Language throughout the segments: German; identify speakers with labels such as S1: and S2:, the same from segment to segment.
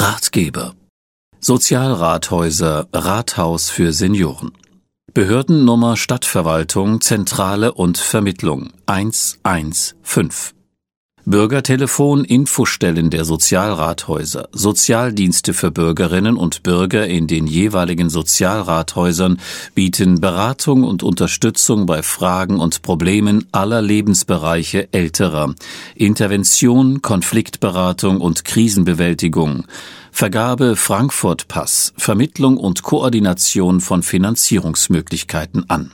S1: Ratgeber. Sozialrathäuser, Rathaus für Senioren. Behördennummer Stadtverwaltung, Zentrale und Vermittlung 115. Bürgertelefon, Infostellen der Sozialrathäuser, Sozialdienste für Bürgerinnen und Bürger in den jeweiligen Sozialrathäusern bieten Beratung und Unterstützung bei Fragen und Problemen aller Lebensbereiche Älterer, Intervention, Konfliktberatung und Krisenbewältigung, Vergabe Frankfurt-Pass, Vermittlung und Koordination von Finanzierungsmöglichkeiten an.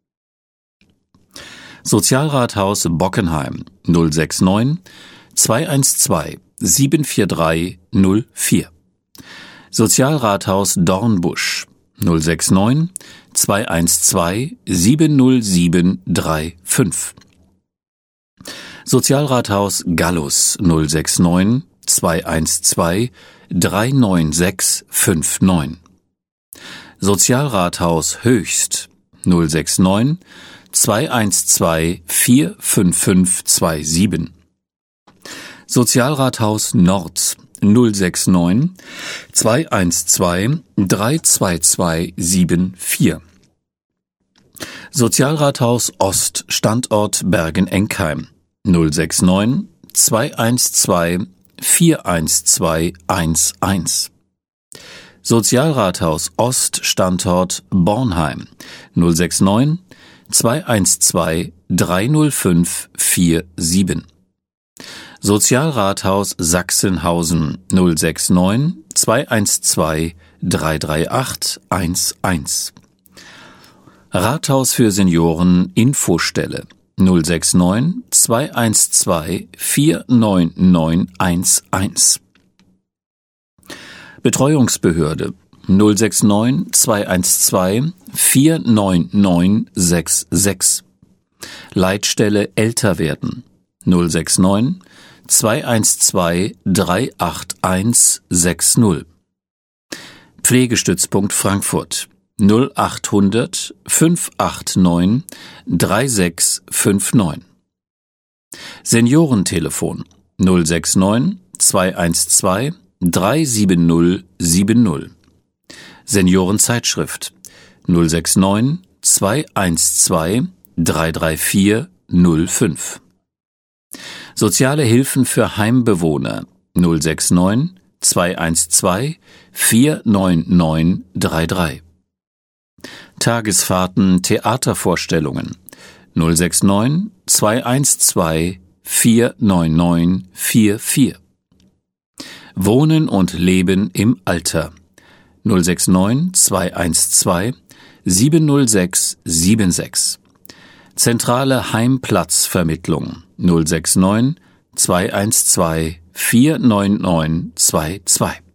S1: Sozialrathaus Bockenheim 069 212 743 04. Sozialrathaus Dornbusch 069 212 707 35. Sozialrathaus Gallus 069 212 396 59. Sozialrathaus Höchst 069 212 45527. Sozialrathaus Nord 069 212 322 74. Sozialrathaus Ost Standort Bergen-Enkheim 069 212 412 11. Sozialrathaus Ost Standort Bornheim 069 212 305 47. Sozialrathaus Sachsenhausen 069 212 338 11. Rathaus für Senioren Infostelle 069 212 49911. Betreuungsbehörde 069 212 49966. Leitstelle Älter werden 069 212 381 60. Pflegestützpunkt Frankfurt 0800 589 3659. Seniorentelefon 069 212 370 70. Seniorenzeitschrift 069 212 334 05. Soziale Hilfen für Heimbewohner 069 212 499 33. Tagesfahrten, Theatervorstellungen 069 212 499 44. Wohnen und Leben im Alter 069 212 706 76. Zentrale Heimplatzvermittlung 069 212 499 22.